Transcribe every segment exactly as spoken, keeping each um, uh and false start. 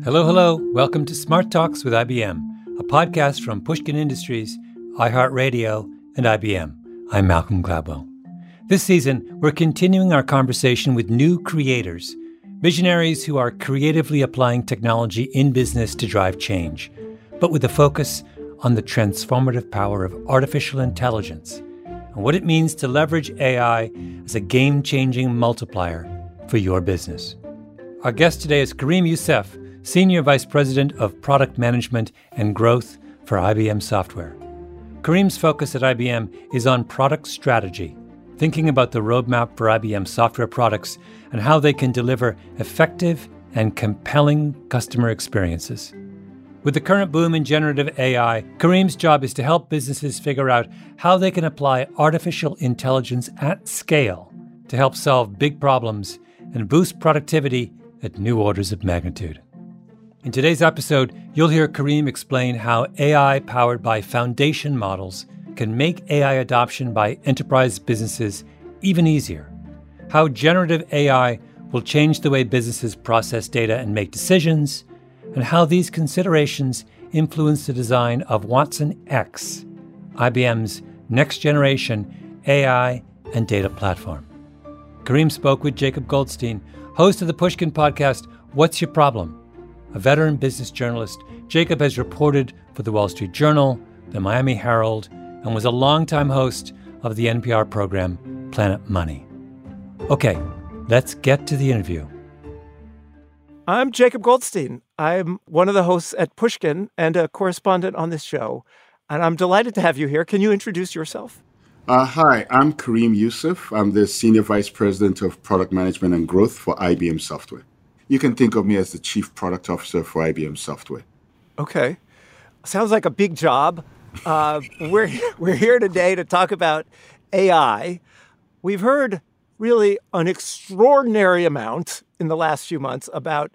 Hello, hello. Welcome to Smart Talks with I B M, a podcast from Pushkin Industries, iHeartRadio, and I B M. I'm Malcolm Gladwell. This season, we're continuing our conversation with new creators, visionaries who are creatively applying technology in business to drive change, but with a focus on the transformative power of artificial intelligence and what it means to leverage A I as a game-changing multiplier for your business. Our guest today is Kareem Youssef, Senior Vice President of Product Management and Growth for I B M Software. Kareem's focus at I B M is on product strategy, thinking about the roadmap for I B M software products and how they can deliver effective and compelling customer experiences. With the current boom in generative A I, Kareem's job is to help businesses figure out how they can apply artificial intelligence at scale to help solve big problems and boost productivity at new orders of magnitude. In today's episode, you'll hear Kareem explain how A I powered by foundation models can make A I adoption by enterprise businesses even easier, how generative A I will change the way businesses process data and make decisions, and how these considerations influence the design of Watson X, I B M's next-generation A I and data platform. Kareem spoke with Jacob Goldstein, host of the Pushkin podcast, What's Your Problem? A veteran business journalist, Jacob has reported for the Wall Street Journal, the Miami Herald, and was a longtime host of the N P R program Planet Money. Okay, let's get to the interview. I'm Jacob Goldstein. I'm one of the hosts at Pushkin and a correspondent on this show. And I'm delighted to have you here. Can you introduce yourself? Uh, hi, I'm Kareem Youssef. I'm the Senior Vice President of Product Management and Growth for I B M Software. You can think of me as the Chief Product Officer for I B M Software. Okay. Sounds like a big job. Uh, we're, we're here today to talk about A I. We've heard really an extraordinary amount in the last few months about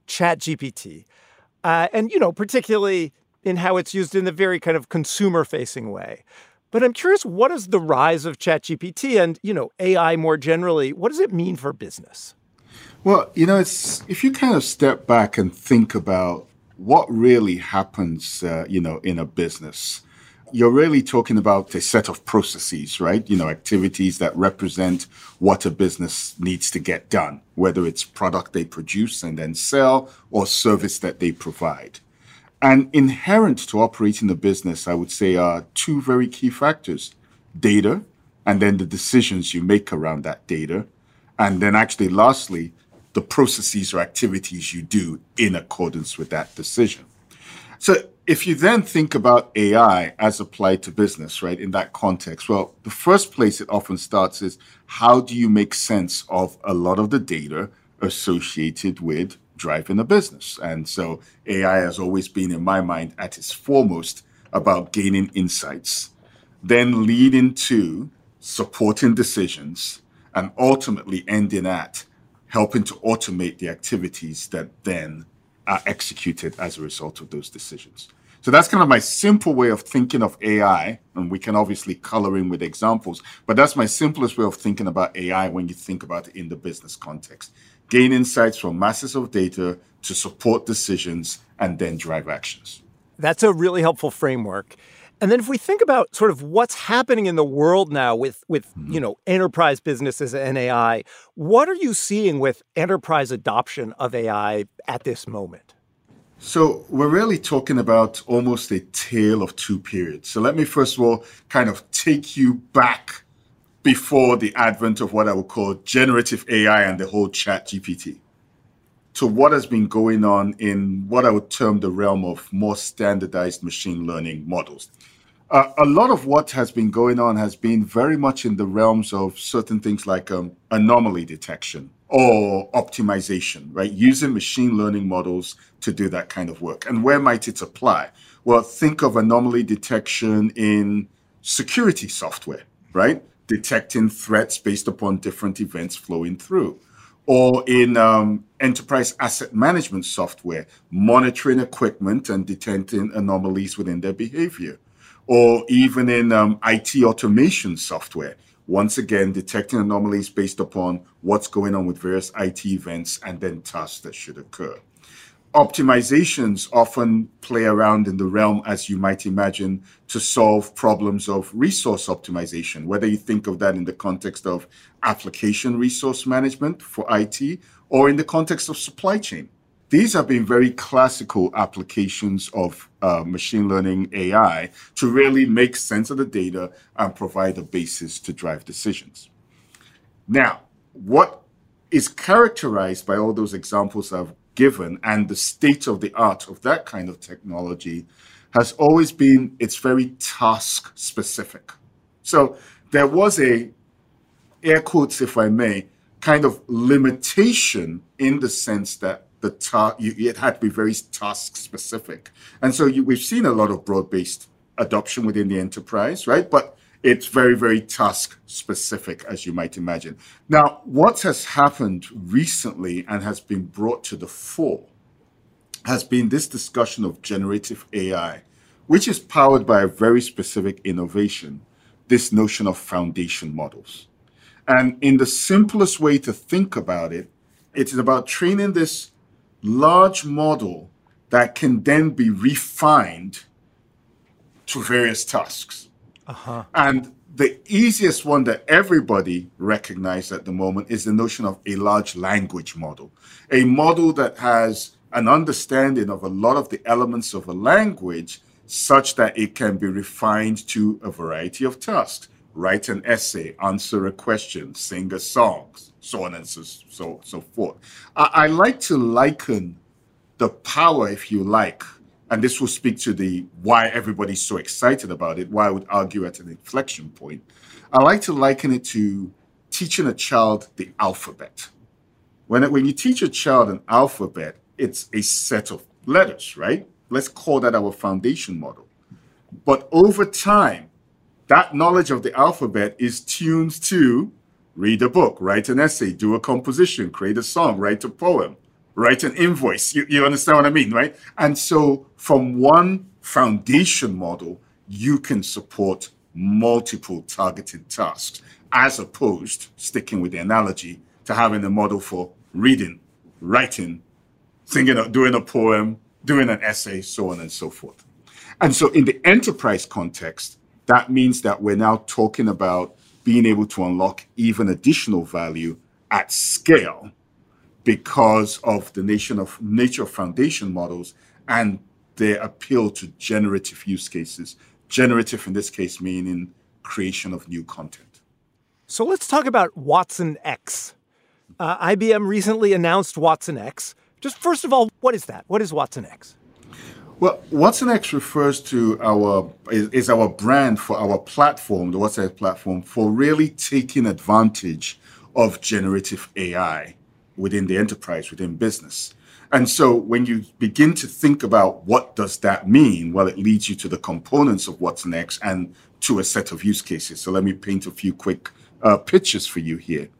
ChatGPT. Uh, and, you know, particularly in how it's used in the very kind of consumer-facing way. But I'm curious, what is the rise of ChatGPT and, you know, A I more generally? What does it mean for business? Well, you know, it's if you kind of step back and think about what really happens, uh, you know, in a business, you're really talking about a set of processes, right? You know, activities that represent what a business needs to get done, whether it's product they produce and then sell or service that they provide. And inherent to operating a business, I would say, are two very key factors: data, and then the decisions you make around that data. And then actually, lastly, the processes or activities you do in accordance with that decision. So if you then think about A I as applied to business, right, in that context, well, the first place it often starts is how do you make sense of a lot of the data associated with driving a business? And so A I has always been, in my mind, at its foremost about gaining insights, then leading to supporting decisions, and ultimately ending at helping to automate the activities that then are executed as a result of those decisions. So that's kind of my simple way of thinking of A I, and we can obviously color in with examples, but that's my simplest way of thinking about A I when you think about it in the business context. Gain insights from masses of data to support decisions and then drive actions. That's a really helpful framework. And then if we think about sort of what's happening in the world now with, with mm-hmm. you know, enterprise businesses and A I, what are you seeing with enterprise adoption of A I at this moment? So we're really talking about almost a tale of two periods. So let me first of all kind of take you back before the advent of what I would call generative A I and the whole ChatGPT to what has been going on in what I would term the realm of more standardized machine learning models. Uh, a lot of what has been going on has been very much in the realms of certain things like um, anomaly detection or optimization, right? Using machine learning models to do that kind of work. And where might it apply? Well, think of anomaly detection in security software, right? Detecting threats based upon different events flowing through. Or in um, enterprise asset management software, monitoring equipment and detecting anomalies within their behavior. Or even in um, I T automation software, once again, detecting anomalies based upon what's going on with various I T events and then tasks that should occur. Optimizations often play around in the realm, as you might imagine, to solve problems of resource optimization, whether you think of that in the context of application resource management for I T or in the context of supply chain. These have been very classical applications of uh, machine learning A I to really make sense of the data and provide a basis to drive decisions. Now, what is characterized by all those examples I've given and the state of the art of that kind of technology has always been it's very task specific. So there was a, air quotes if I may, kind of limitation in the sense that the ta- you, it had to be very task specific. And so you, we've seen a lot of broad-based adoption within the enterprise, right? But it's very, very task specific, as you might imagine. Now, what has happened recently and has been brought to the fore has been this discussion of generative A I, which is powered by a very specific innovation, this notion of foundation models. And in the simplest way to think about it, it is about training this large model that can then be refined to various tasks. Uh-huh. And the easiest one that everybody recognizes at the moment is the notion of a large language model, a model that has an understanding of a lot of the elements of a language such that it can be refined to a variety of tasks. Write an essay, answer a question, sing a song, so on and so, so, so forth. I, I like to liken the power, if you like, and this will speak to the why everybody's so excited about it, why I would argue at an inflection point. I like to liken it to teaching a child the alphabet. When, it, when you teach a child an alphabet, it's a set of letters, right? Let's call that our foundation model. But over time, that knowledge of the alphabet is tuned to read a book, write an essay, do a composition, create a song, write a poem, write an invoice. You, you understand what I mean, right? And so from one foundation model, you can support multiple targeted tasks, as opposed, sticking with the analogy, to having a model for reading, writing, singing, doing a poem, doing an essay, so on and so forth. And so in the enterprise context, that means that we're now talking about being able to unlock even additional value at scale because of the nation of nature of foundation models and their appeal to generative use cases. Generative in this case meaning creation of new content. So let's talk about Watson X. Uh, I B M recently announced Watson X. Just first of all, what is that? What is Watson X? Well, Watson X refers to our, is, is our brand for our platform, the Watson X platform, for really taking advantage of generative A I within the enterprise, within business. And so when you begin to think about what does that mean, well, it leads you to the components of Watson X and to a set of use cases. So let me paint a few quick uh, pictures for you here.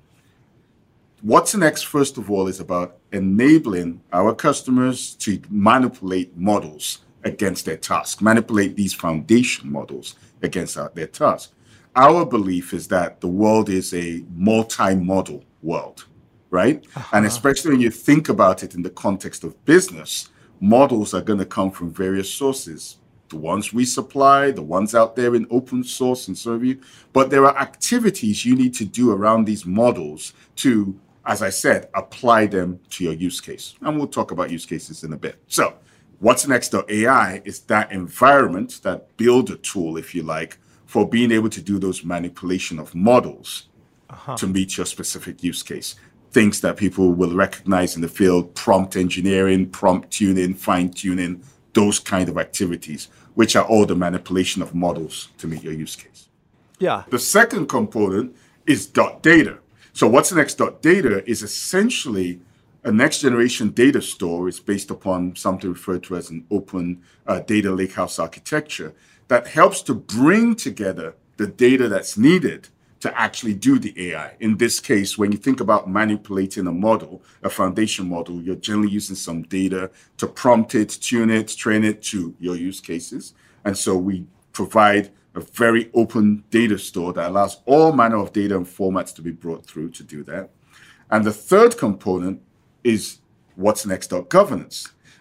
Watson X, first of all, is about enabling our customers to manipulate models against their task, manipulate these foundation models against our, their task. Our belief is that the world is a multi-model world, right? Uh-huh. And especially when you think about it in the context of business, models are going to come from various sources. The ones we supply, the ones out there in open source and so on. But there are activities you need to do around these models to, as I said, apply them to your use case. And we'll talk about use cases in a bit. So Watson X dot A I is that environment, that builder tool, if you like, for being able to do those manipulation of models uh-huh. to meet your specific use case. Things that people will recognize in the field, prompt engineering, prompt tuning, fine tuning, those kind of activities, which are all the manipulation of models to meet your use case. Yeah. The second component is .data. So Watson X dot data is essentially a next generation data store. It's based upon something referred to as an open uh, data lakehouse architecture that helps to bring together the data that's needed to actually do the A I. In this case, when you think about manipulating a model, a foundation model, you're generally using some data to prompt it, tune it, train it to your use cases. And so we provide a very open data store that allows all manner of data and formats to be brought through to do that. And the third component is Watson X dot governance.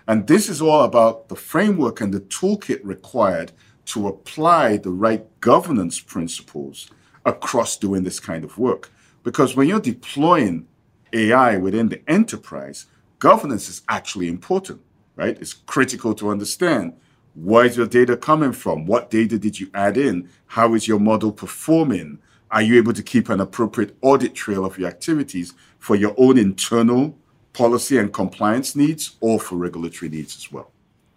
And this is all about the framework and the toolkit required to apply the right governance principles across doing this kind of work. Because when you're deploying A I within the enterprise, governance is actually important, right? It's critical to understand, where is your data coming from? What data did you add in? How is your model performing? Are you able to keep an appropriate audit trail of your activities for your own internal policy and compliance needs or for regulatory needs as well?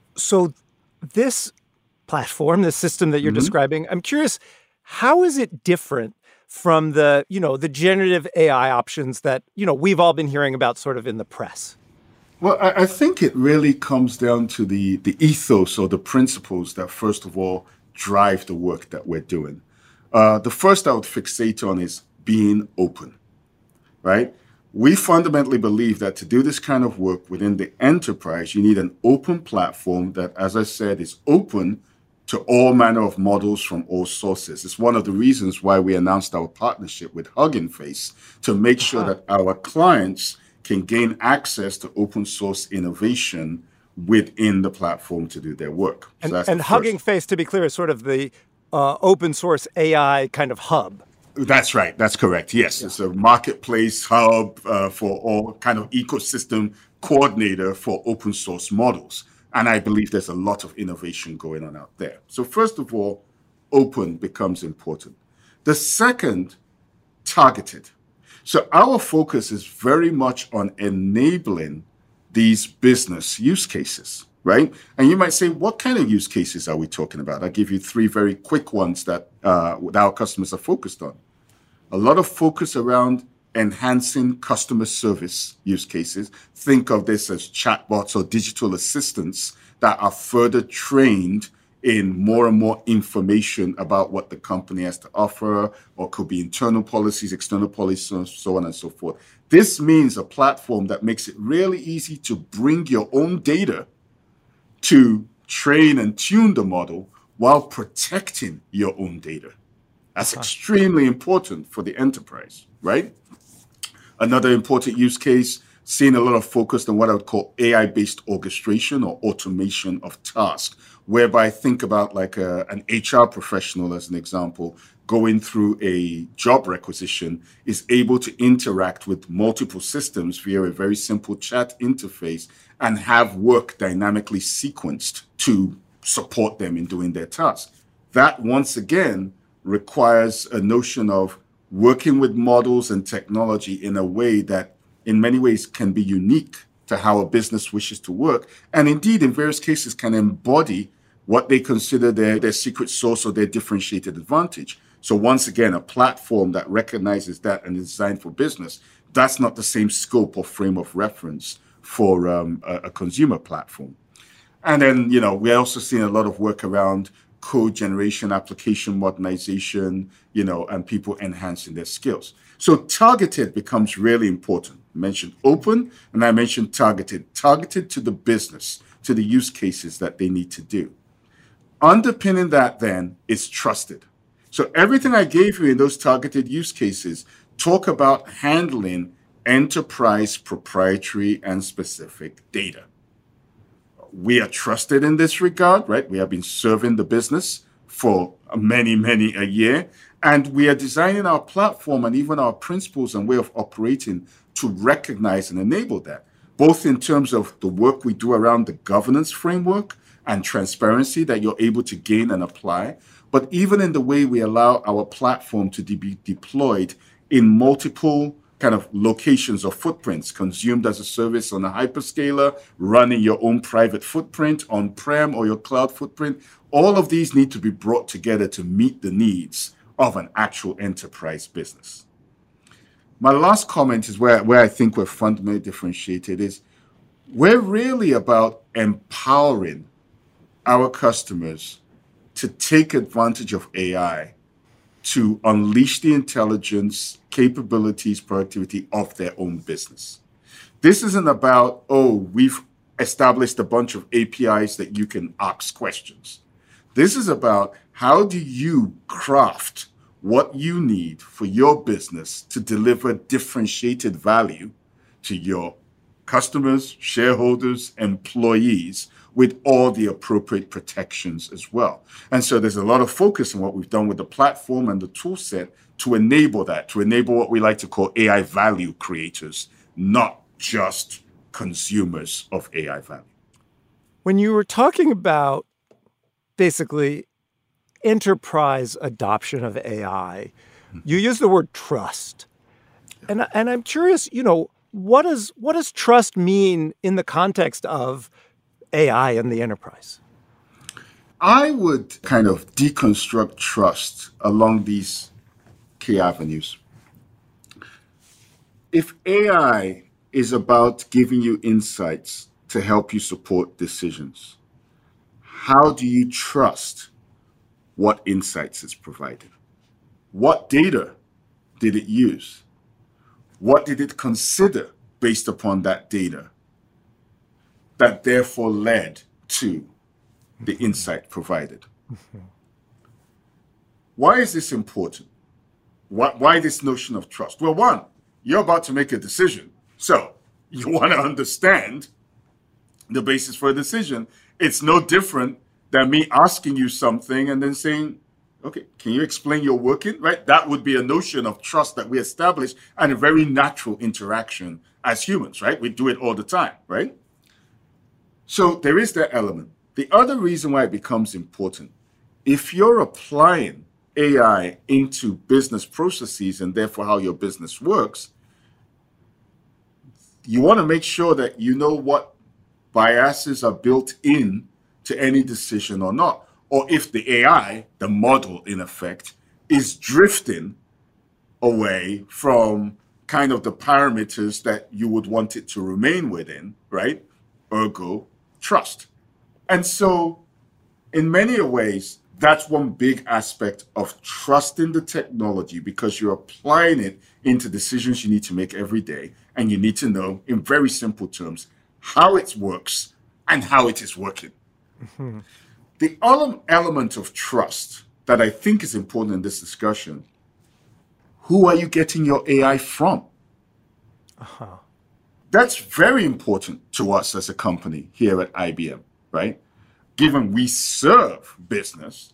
So this platform, this system that you're mm-hmm. describing, I'm curious, how is it different from the, you know, the generative A I options that, you know, we've all been hearing about sort of in the press? Well, I, I think it really comes down to the, the ethos or the principles that, first of all, drive the work that we're doing. Uh, the first I would fixate on is being open, right? We fundamentally believe that to do this kind of work within the enterprise, you need an open platform that, as I said, is open to all manner of models from all sources. It's one of the reasons why we announced our partnership with Hugging Face to make sure uh-huh. that our clients can gain access to open source innovation within the platform to do their work. So and that's and Hugging Face, to be clear, is sort of the uh, open source A I kind of hub. That's right. That's correct. Yes, yeah. It's a marketplace hub uh, for all kind of ecosystem coordinator for open source models. And I believe there's a lot of innovation going on out there. So first of all, open becomes important. The second, targeted. So our focus is very much on enabling these business use cases, right? And you might say, what kind of use cases are we talking about? I'll give you three very quick ones that, uh, that our customers are focused on. A lot of focus around enhancing customer service use cases. Think of this as chatbots or digital assistants that are further trained in more and more information about what the company has to offer, or could be internal policies, external policies, so on and so forth. This means a platform that makes it really easy to bring your own data to train and tune the model while protecting your own data. That's uh-huh. extremely important for the enterprise, right? Another important use case, seeing a lot of focus on what I would call A I-based orchestration or automation of tasks, whereby I think about like a, an H R professional, as an example, going through a job requisition, is able to interact with multiple systems via a very simple chat interface and have work dynamically sequenced to support them in doing their tasks. That, once again, requires a notion of working with models and technology in a way that in many ways can be unique to how a business wishes to work, and indeed in various cases can embody what they consider their, their secret sauce or their differentiated advantage. So once again, a platform that recognizes that and is designed for business, that's not the same scope or frame of reference for um, a, a consumer platform. And then, you know, we're also seeing a lot of work around code generation, application modernization, you know, and people enhancing their skills. So targeted becomes really important. I mentioned open, and I mentioned targeted. Targeted to the business, to the use cases that they need to do. Underpinning that then is trusted. So everything I gave you in those targeted use cases talk about handling enterprise proprietary and specific data. We are trusted in this regard, right? We have been serving the business for many, many a year. And we are designing our platform and even our principles and way of operating to recognize and enable that, both in terms of the work we do around the governance framework and transparency that you're able to gain and apply, but even in the way we allow our platform to de- be deployed in multiple kind of locations or footprints, consumed as a service on a hyperscaler, running your own private footprint on-prem or your cloud footprint. All of these need to be brought together to meet the needs of an actual enterprise business. My last comment is where, where I think we're fundamentally differentiated is we're really about empowering our customers to take advantage of A I to unleash the intelligence, capabilities, productivity of their own business. This isn't about, oh, we've established a bunch of A P Is that you can ask questions. This is about how do you craft what you need for your business to deliver differentiated value to your customers, shareholders, employees, with all the appropriate protections as well. And so there's a lot of focus on what we've done with the platform and the tool set to enable that, to enable what we like to call A I value creators, not just consumers of A I value. When you were talking about basically enterprise adoption of A I, you use the word trust. And, and I'm curious, you know, what does what does trust mean in the context of A I in the enterprise? I would kind of deconstruct trust along these key avenues. If A I is about giving you insights to help you support decisions, how do you trust what insights it's provided? What data did it use? What did it consider based upon that data that therefore led to the insight provided? Why is this important? Why, why this notion of trust? Well, one, you're about to make a decision. So you want to understand the basis for a decision. It's no different than me asking you something and then saying, okay, can you explain your working, right? That would be a notion of trust that we establish and a very natural interaction as humans, right? We do it all the time, right? So there is that element. The other reason why it becomes important, if you're applying A I into business processes and therefore how your business works, you want to make sure that you know what biases are built in to any decision or not. Or if the A I, the model in effect, is drifting away from kind of the parameters that you would want it to remain within, right? Ergo, trust. And so in many ways, that's one big aspect of trusting the technology, because you're applying it into decisions you need to make every day. And you need to know, in very simple terms, how it works and how it is working. Mm-hmm. The other element of trust that I think is important in this discussion, who are you getting your A I from? Uh-huh. That's very important to us as a company here at I B M, right? Given we serve business,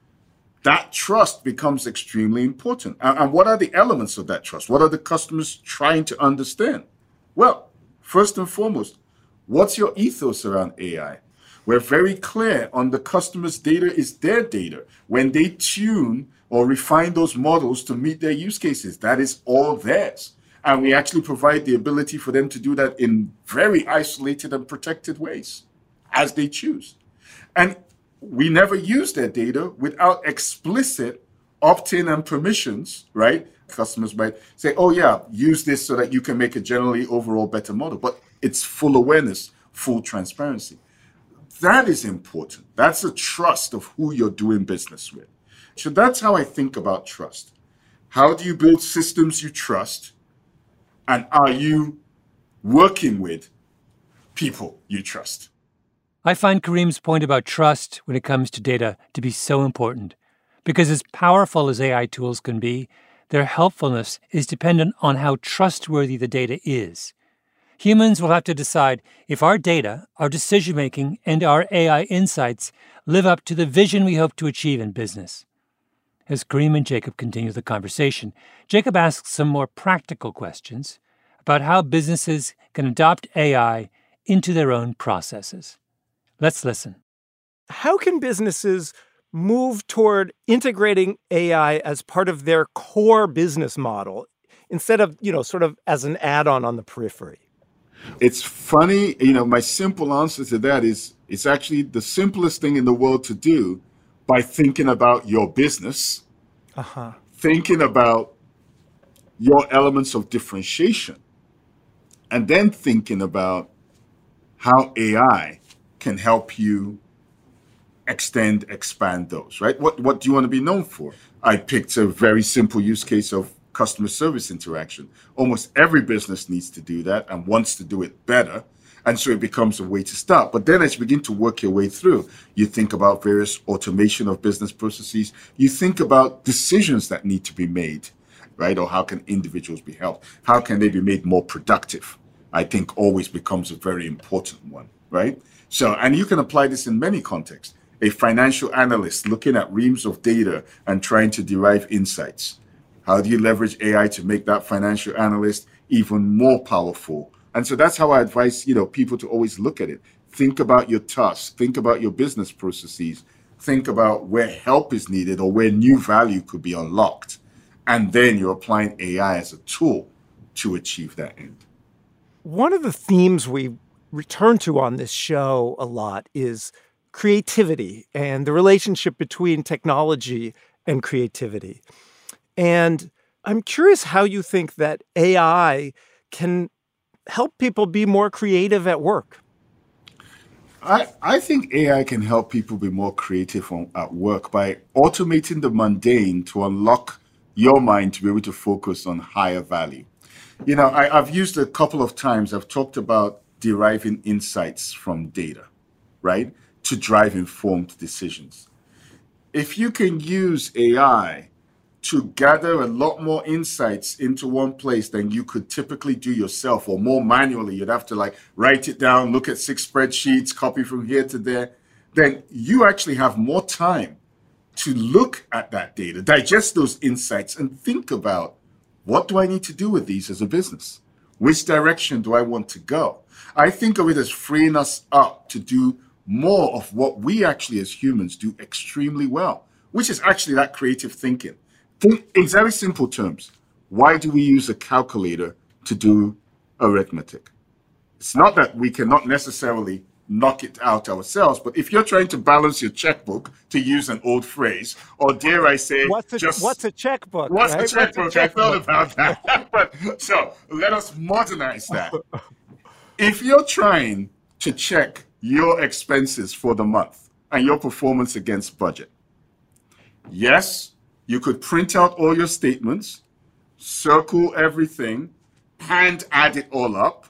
that trust becomes extremely important. And, and what are the elements of that trust? What are the customers trying to understand? Well, first and foremost, what's your ethos around A I? We're very clear on the customer's data is their data. When they tune or refine those models to meet their use cases, that is all theirs. And we actually provide the ability for them to do that in very isolated and protected ways as they choose. And we never use their data without explicit opt-in and permissions, right? Customers might say, oh yeah, use this so that you can make a generally overall better model. But it's full awareness, full transparency. That is important. That's a trust of who you're doing business with. So that's how I think about trust. How do you build systems you trust? And are you working with people you trust? I find Kareem's point about trust when it comes to data to be so important, because as powerful as A I tools can be, their helpfulness is dependent on how trustworthy the data is. Humans will have to decide if our data, our decision-making, and our A I insights live up to the vision we hope to achieve in business. As Kareem and Jacob continue the conversation, Jacob asks some more practical questions about how businesses can adopt A I into their own processes. Let's listen. How can businesses move toward integrating A I as part of their core business model instead of, you know, sort of as an add-on on the periphery? It's funny, you know, my simple answer to that is it's actually the simplest thing in the world to do by thinking about your business, uh-huh. thinking about your elements of differentiation, and then thinking about how A I can help you extend, expand those, right? What, what do you want to be known for? I picked a very simple use case of customer service interaction. Almost every business needs to do that and wants to do it better. And so it becomes a way to start. But then as you begin to work your way through, you think about various automation of business processes. You think about decisions that need to be made, right? Or how can individuals be helped? How can they be made more productive? I think always becomes a very important one, right? So, and you can apply this in many contexts. A financial analyst looking at reams of data and trying to derive insights. How do you leverage A I to make that financial analyst even more powerful? And so that's how I advise, you know, people to always look at it. Think about your tasks, think about your business processes, think about where help is needed or where new value could be unlocked. And then you're applying A I as a tool to achieve that end. One of the themes we return to on this show a lot is creativity and the relationship between technology and creativity. And I'm curious how you think that A I can help people be more creative at work. I, I think A I can help people be more creative on, at work by automating the mundane to unlock your mind to be able to focus on higher value. You know, I, I've used a couple of times, I've talked about deriving insights from data, right, to drive informed decisions. If you can use A I to gather a lot more insights into one place than you could typically do yourself, or more manually, you'd have to like write it down, look at six spreadsheets, copy from here to there, then you actually have more time to look at that data, digest those insights, and think about, what do I need to do with these as a business? Which direction do I want to go? I think of it as freeing us up to do more of what we actually as humans do extremely well, which is actually that creative thinking. Think in very simple terms. Why do we use a calculator to do arithmetic? It's not that we cannot necessarily knock it out ourselves, but if you're trying to balance your checkbook, to use an old phrase, or dare I say, what's a, just what's a checkbook? What's right? a checkbook? What's a checkbook? I thought about that. But so let us modernize that. If you're trying to check your expenses for the month and your performance against budget, yes, you could print out all your statements, circle everything, hand add it all up,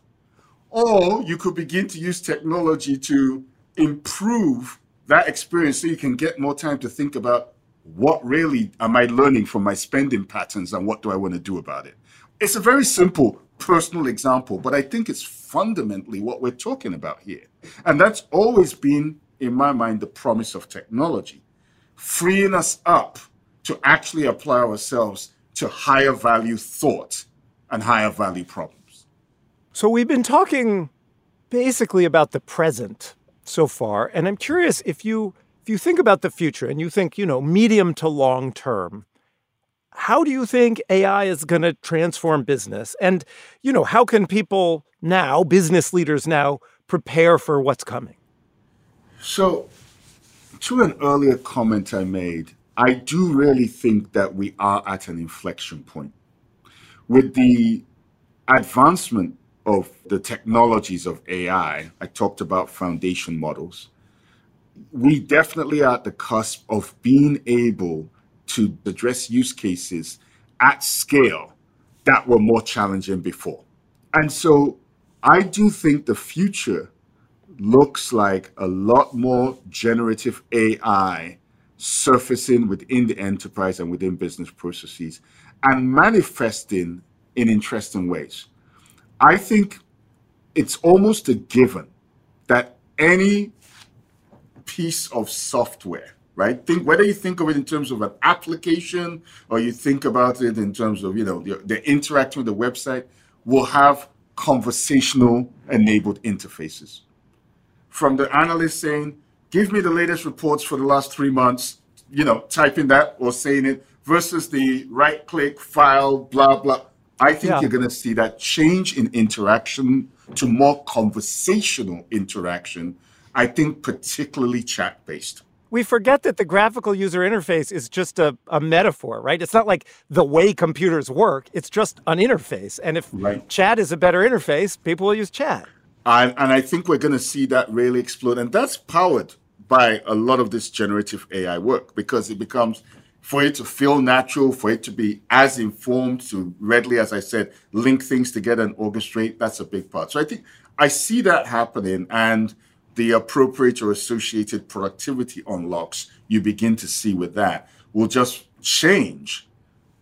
or you could begin to use technology to improve that experience so you can get more time to think about, what really am I learning from my spending patterns and what do I want to do about it? It's a very simple personal example, but I think it's fundamentally what we're talking about here. And that's always been, in my mind, the promise of technology, freeing us up to actually apply ourselves to higher value thought and higher value problems. So we've been talking basically about the present so far, and I'm curious if you if you think about the future and you think, you know, medium to long term, how do you think A I is going to transform business? And, you know, how can people now, business leaders now, prepare for what's coming? So, to an earlier comment I made, I do really think that we are at an inflection point. With the advancement of the technologies of A I, I talked about foundation models, we definitely are at the cusp of being able to address use cases at scale that were more challenging before. And so I do think the future looks like a lot more generative A I surfacing within the enterprise and within business processes and manifesting in interesting ways. I think it's almost a given that any piece of software, right? Think whether you think of it in terms of an application or you think about it in terms of, you know, the, the interacting with the website, will have conversational enabled interfaces. From the analyst saying, give me the latest reports for the last three months, you know, typing that or saying it, versus the right click, file, blah, blah. I think yeah. you're going to see that change in interaction to more conversational interaction, I think particularly chat-based. We forget that the graphical user interface is just a, a metaphor, right? It's not like the way computers work. It's just an interface. And if right. chat is a better interface, people will use chat. And, and I think we're going to see that really explode. And that's powered by a lot of this generative A I work, because it becomes, for it to feel natural, for it to be as informed, to readily, as I said, link things together and orchestrate, that's a big part. So I think I see that happening, and the appropriate or associated productivity unlocks you begin to see with that will just change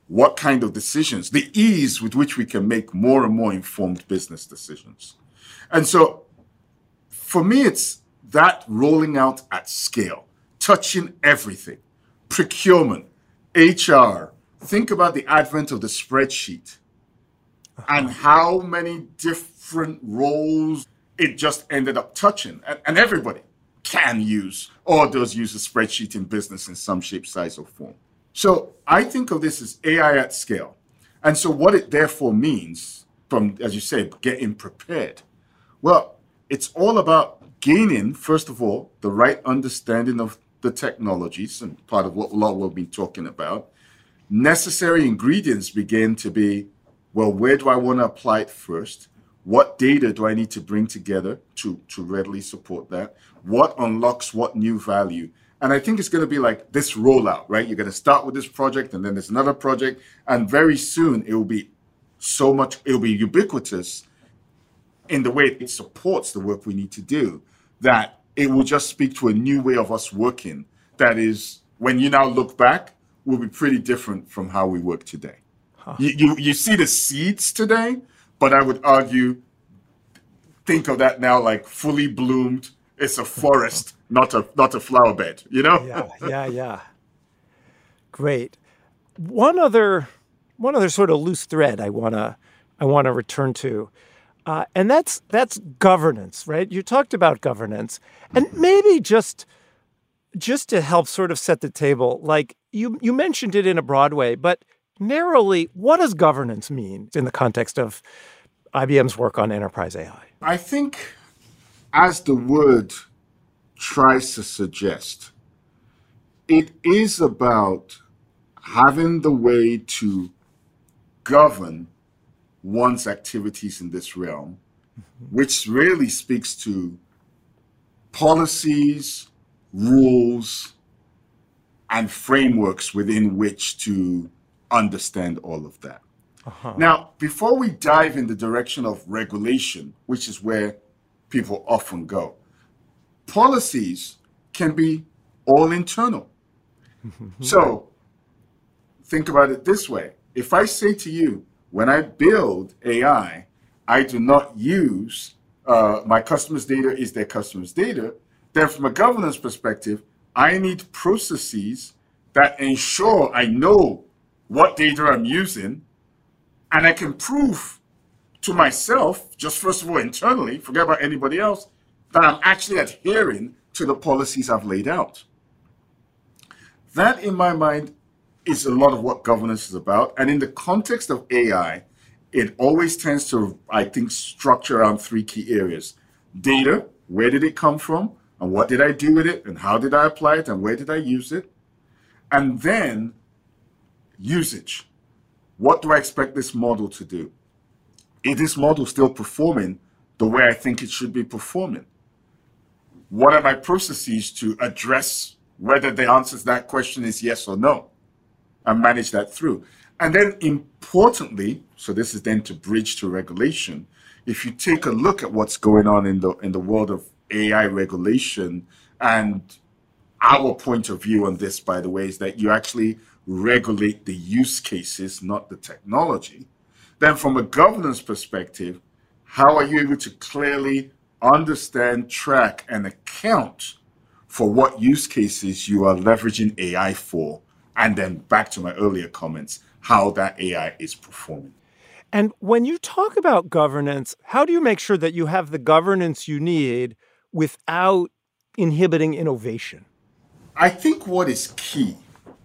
what kind of decisions, the ease with which we can make more and more informed business decisions. And so for me, it's that rolling out at scale, touching everything, procurement, H R. Think about the advent of the spreadsheet and how many different roles it just ended up touching. And, and everybody can use or does use a spreadsheet in business in some shape, size, or form. So I think of this as A I at scale. And so what it therefore means from, as you say, getting prepared. Well, it's all about gaining, first of all, the right understanding of the technologies, and part of what a lot we've been talking about. Necessary ingredients begin to be, well, where do I want to apply it first? What data do I need to bring together to, to readily support that? What unlocks what new value? And I think it's going to be like this rollout, right? You're going to start with this project, and then there's another project, and very soon it will be so much, it will be ubiquitous in the way it supports the work we need to do, that it will just speak to a new way of us working. That is, when you now look back, will be pretty different from how we work today. Huh. You, you, you see the seeds today, but I would argue, think of that now like fully bloomed. It's a forest, not a not a flower bed, you know? Yeah, yeah, yeah. Great. One other one other sort of loose thread I wanna I wanna return to. Uh, and that's that's governance, right? You talked about governance. And maybe just just to help sort of set the table, like you you mentioned it in a broad way, but narrowly, what does governance mean in the context of I B M's work on enterprise A I? I think, as the word tries to suggest, it is about having the way to govern one's activities in this realm, mm-hmm. which really speaks to policies, rules, and frameworks within which to understand all of that. Uh-huh. Now, before we dive in the direction of regulation, which is where people often go, policies can be all internal. So think about it this way. If I say to you, when I build A I, I do not use uh, my customers' data is their customers' data, then from a governance perspective, I need processes that ensure I know what data I'm using, and I can prove to myself, just first of all internally, forget about anybody else, that I'm actually adhering to the policies I've laid out. That, in my mind, is a lot of what governance is about. And in the context of A I, it always tends to, I think, structure around three key areas. Data, where did it come from? And what did I do with it? And how did I apply it? And where did I use it? And then usage. What do I expect this model to do? Is this model still performing the way I think it should be performing? What are my processes to address whether the answer to that question is yes or no, and manage that through? And then importantly, so this is then to bridge to regulation, if you take a look at what's going on in the in the world of A I regulation, and our point of view on this, by the way, is that you actually regulate the use cases, not the technology. Then from a governance perspective, how are you able to clearly understand, track, and account for what use cases you are leveraging A I for? And then back to my earlier comments, how that A I is performing. And when you talk about governance, how do you make sure that you have the governance you need without inhibiting innovation? I think what is key,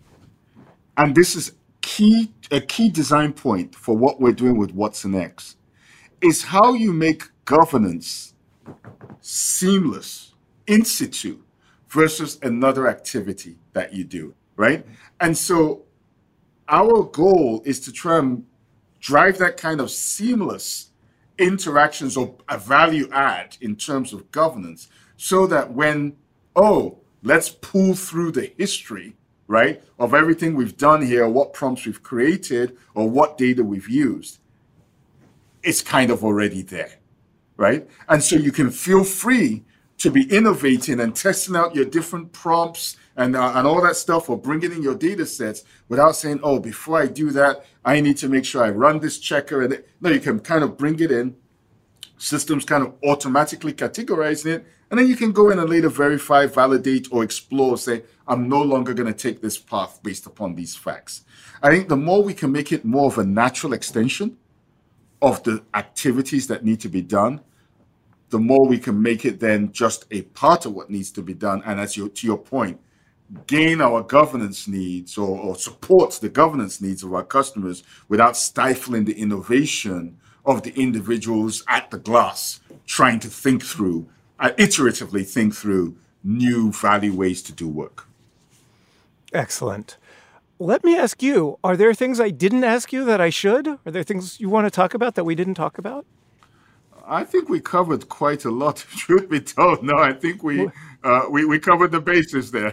and this is key, a key design point for what we're doing with Watson X, is how you make governance seamless, in situ, versus another activity that you do, right? And so our goal is to try and drive that kind of seamless interactions or a value add in terms of governance, so that when, oh, let's pull through the history, right, of everything we've done here, what prompts we've created, or what data we've used, it's kind of already there, right? And so you can feel free to be innovating and testing out your different prompts and uh, and all that stuff, or bringing in your data sets without saying, oh, before I do that, I need to make sure I run this checker. And no, you can kind of bring it in. Systems kind of automatically categorize it, and then you can go in and later verify, validate, or explore, say, I'm no longer going to take this path based upon these facts. I think the more we can make it more of a natural extension of the activities that need to be done, the more we can make it then just a part of what needs to be done. And as you, to your point, gain our governance needs or, or support the governance needs of our customers without stifling the innovation of the individuals at the glass trying to think through, uh, iteratively think through new value ways to do work. Excellent. Let me ask you, are there things I didn't ask you that I should? Are there things you want to talk about that we didn't talk about? I think we covered quite a lot, truth be told. No, I think we, uh, we, we covered the bases there.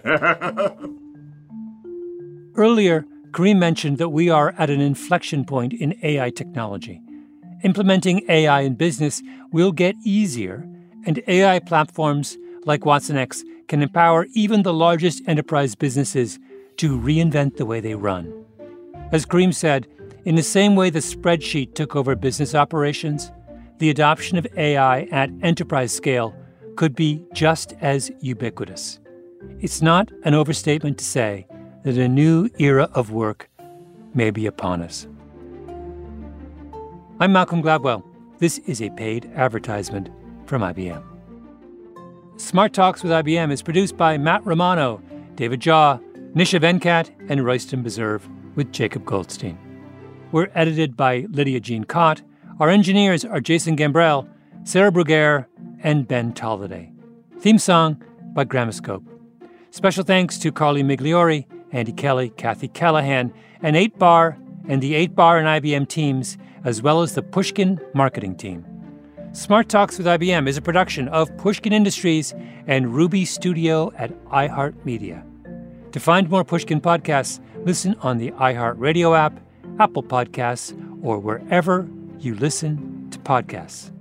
Earlier, Kareem mentioned that we are at an inflection point in A I technology. Implementing A I in business will get easier, and A I platforms like watsonx can empower even the largest enterprise businesses to reinvent the way they run. As Kareem said, in the same way the spreadsheet took over business operations, the adoption of A I at enterprise scale could be just as ubiquitous. It's not an overstatement to say that a new era of work may be upon us. I'm Malcolm Gladwell. This is a paid advertisement from I B M. Smart Talks with I B M is produced by Matt Romano, David Jaw, Nisha Venkat, and Royston Beserve, with Jacob Goldstein. We're edited by Lydia Jean Cott. Our engineers are Jason Gambrell, Sarah Bruguer, and Ben Tolliday. Theme song by Gramoscope. Special thanks to Carly Migliori, Andy Kelly, Kathy Callahan, and eight bar and the eight bar and I B M teams, as well as the Pushkin marketing team. Smart Talks with I B M is a production of Pushkin Industries and Ruby Studio at iHeartMedia. To find more Pushkin podcasts, listen on the iHeartRadio app, Apple Podcasts, or wherever you listen to podcasts.